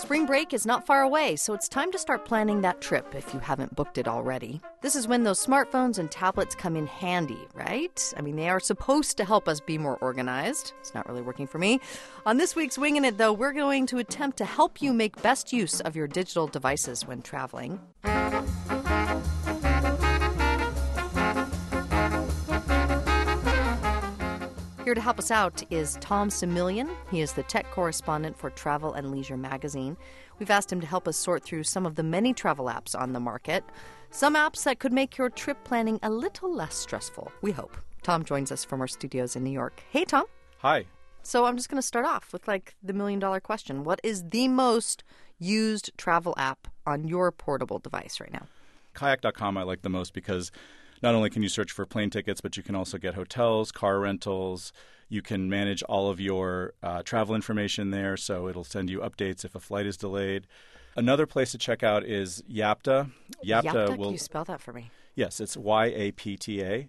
Spring break is not far away, so it's time to start planning that trip if you haven't booked it already. This is when those smartphones and tablets come in handy, right? I mean, they are supposed to help us be more organized. It's not really working for me. On this week's Wingin' It, though, we're going to attempt to help you make best use of your digital devices when traveling. Here to help us out is Tom Similian. He is the tech correspondent for Travel and Leisure magazine. We've asked him to help us sort through some of the many travel apps on the market. Some apps that could make your trip planning a little less stressful, we hope. Tom joins us from our studios in New York. Hey, Tom. Hi. So I'm just going to start off with the million-dollar question. What is the most used travel app on your portable device right now? Kayak.com I like the most because not only can you search for plane tickets, but you can also get hotels, car rentals. You can manage all of your travel information there, so it'll send you updates if a flight is delayed. Another place to check out is Yapta. Yapta? Can you spell that for me? Yes, it's YAPTA.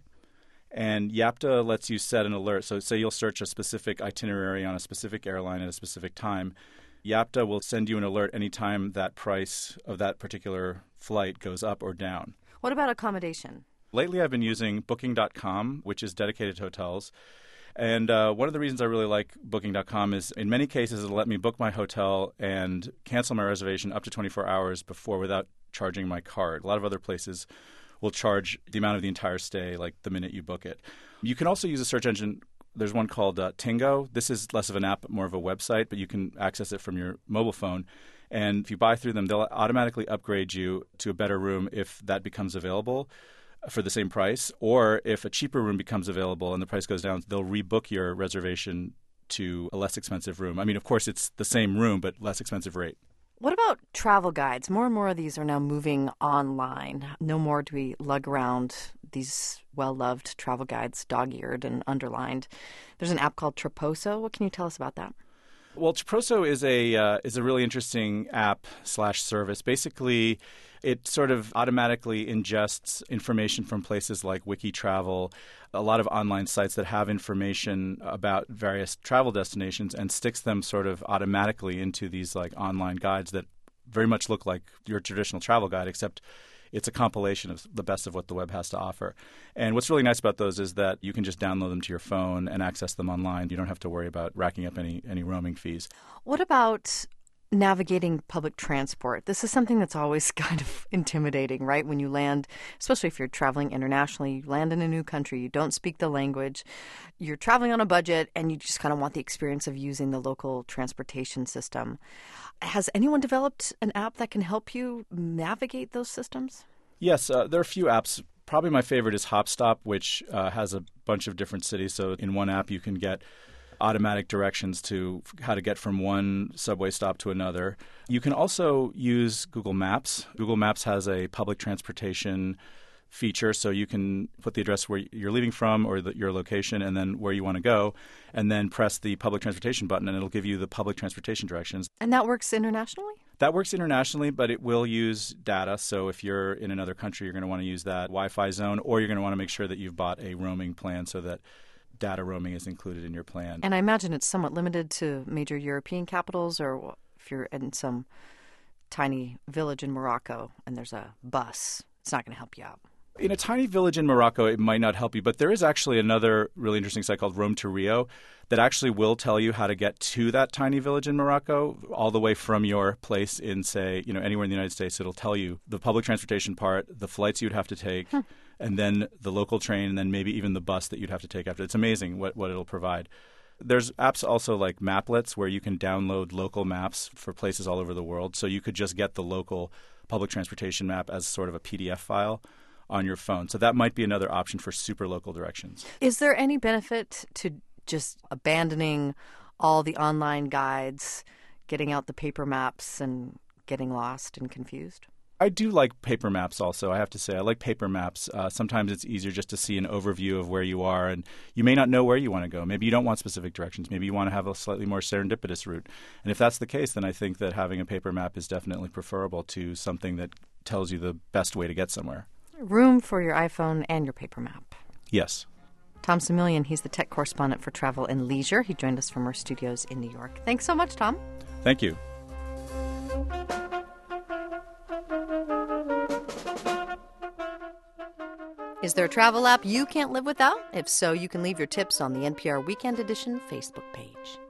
And Yapta lets you set an alert. So say you'll search a specific itinerary on a specific airline at a specific time. Yapta will send you an alert anytime that price of that particular flight goes up or down. What about accommodation? Lately, I've been using Booking.com, which is dedicated to hotels. And one of the reasons I really like Booking.com is in many cases it'll let me book my hotel and cancel my reservation up to 24 hours before without charging my card. A lot of other places will charge the amount of the entire stay like the minute you book it. You can also use a search engine. There's one called Tingo. This is less of an app, more of a website, but you can access it from your mobile phone. And if you buy through them, they'll automatically upgrade you to a better room if that becomes available for the same price, or if a cheaper room becomes available and the price goes down, they'll rebook your reservation to a less expensive room. I mean, of course, it's the same room, but less expensive rate. What about travel guides? More and more of these are now moving online. No more do we lug around these well-loved travel guides, dog-eared and underlined. There's an app called Traposo. What can you tell us about that? Well, Traposo is a really interesting app/service. Basically, it sort of automatically ingests information from places like WikiTravel, a lot of online sites that have information about various travel destinations, and sticks them sort of automatically into these online guides that very much look like your traditional travel guide, except it's a compilation of the best of what the web has to offer. And what's really nice about those is that you can just download them to your phone and access them online. You don't have to worry about racking up any roaming fees. What about navigating public transport? This is something that's always kind of intimidating, right? When you land, especially if you're traveling internationally, you land in a new country, you don't speak the language, you're traveling on a budget, and you just kind of want the experience of using the local transportation system. Has anyone developed an app that can help you navigate those systems? Yes, there are a few apps. Probably my favorite is HopStop, which has a bunch of different cities. So in one app, you can get automatic directions to how to get from one subway stop to another. You can also use Google Maps. Google Maps has a public transportation feature, so you can put the address where you're leaving from or your location and then where you want to go, and then press the public transportation button, and it'll give you the public transportation directions. And that works internationally? That works internationally, but it will use data. So if you're in another country, you're going to want to use that Wi-Fi zone, or you're going to want to make sure that you've bought a roaming plan so that data roaming is included in your plan. And I imagine it's somewhat limited to major European capitals, or if you're in some tiny village in Morocco and there's a bus, it's not going to help you out. In a tiny village in Morocco, it might not help you, but there is actually another really interesting site called Roam to Rio that actually will tell you how to get to that tiny village in Morocco all the way from your place in, say, anywhere in the United States. It'll tell you the public transportation part, the flights you'd have to take, and then the local train, and then maybe even the bus that you'd have to take after. It's amazing what it'll provide. There's apps also like Maplets where you can download local maps for places all over the world. So you could just get the local public transportation map as sort of a PDF file on your phone. So that might be another option for super local directions. Is there any benefit to just abandoning all the online guides, getting out the paper maps and getting lost and confused? I do like paper maps also, I have to say. I like paper maps. Sometimes it's easier just to see an overview of where you are, and you may not know where you want to go. Maybe you don't want specific directions. Maybe you want to have a slightly more serendipitous route. And if that's the case, then I think that having a paper map is definitely preferable to something that tells you the best way to get somewhere. Room for your iPhone and your paper map. Yes. Tom Similian, he's the tech correspondent for Travel and Leisure. He joined us from our studios in New York. Thanks so much, Tom. Thank you. Is there a travel app you can't live without? If so, you can leave your tips on the NPR Weekend Edition Facebook page.